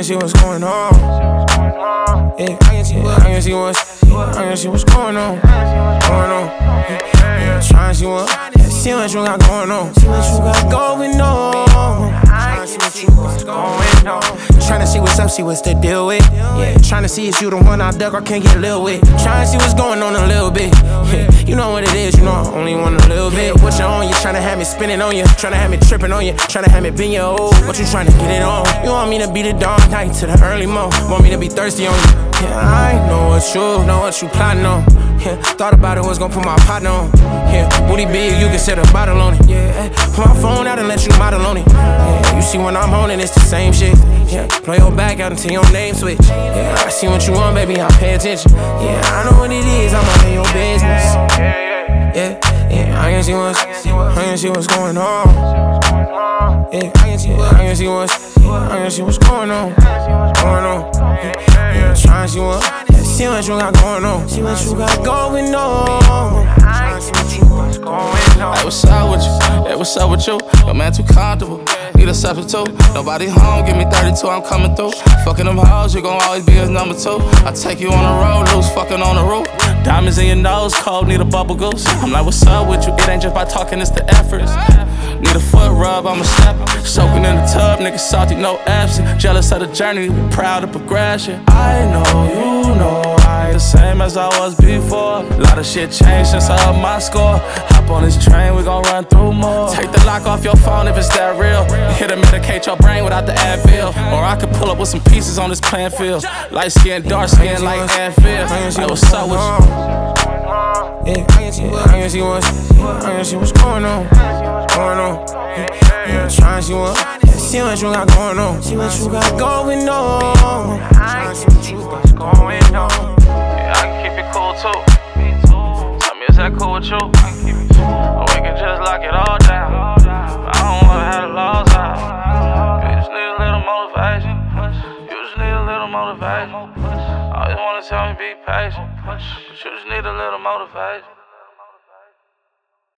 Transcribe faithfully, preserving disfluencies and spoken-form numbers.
can see what's going on. Yeah, I can see what, I can see what's, I can see what's going on, going on. Yeah, trying to see what, yeah, see what you got going on, see what you got going on. Trying to see what you got going on. Trying to see what's up, see what's the deal with. Yeah, trying to see if you the one I dug or can't get a little with. Trying to see what's going on a little bit. Yeah, you know what it is, you know I only want a little bit. What you on, you trying to have me spinning on you, trying to have me tripping on you, trying to have me bend your old. What you trying to get it on? You want me to be the dark night to the early morning? Want me to be thirsty on you? Yeah, I know what you, know what you plotting on. Yeah, thought about it, was gonna put my partner on. Yeah, booty big, you can set a bottle on it. Yeah, put my phone out and let you model on it. Yeah, you see when I'm on it, it's the same shit. Yeah, play your back out until your name switch. Yeah, I see what you want, baby, I pay attention. Yeah, I know what it is, I'm all in your business. Yeah, yeah, I can see what's, I can see what's going on. Yeah, I can see, I can see what's, I can see what's going on, going on. Yeah, yeah, trying to see what, yeah, see what you got going on, see what you got going on. Trying to see what you got going on. Hey, what's up with you? Hey, what's up with you? Your man too comfortable. Need a substitute. Nobody home, give me thirty-two, I'm coming through. Fucking them hoes, you gon' always be his number two. I take you on the road, loose, fucking on the roof. Diamonds in your nose, cold, need a bubble goose. I'm like, what's up with you? It ain't just by talking, it's the efforts. Need a foot rub, I'm a stepper. Soaking in the tub, nigga salty, no absent. Jealous of the journey, proud of progression. I know, you know, I ain't the same as I was before. A lot of shit changed since I upped my score. Hop on this train, we gon' run through more. Take the lock off your phone if it's that real. Here to medicate your brain without the Advil. Or I could pull up with some pieces on this playing field. Light skin, dark skin, like Anfield. Like, what's up with you? Yeah, I can see what, I can see what's, I can see what's going on, going on. Yeah, yeah, trying to see what, yeah, see what you got going on, see what you got going on. Trying to see what you got going on. Yeah, I can keep it cool too. Tell me, is that cool with you? Or we can just lock it all down. I don't wanna have the laws out. You just need a little motivation. You just need a little motivation. I just wanna tell me be patient, but you just need a little motivation.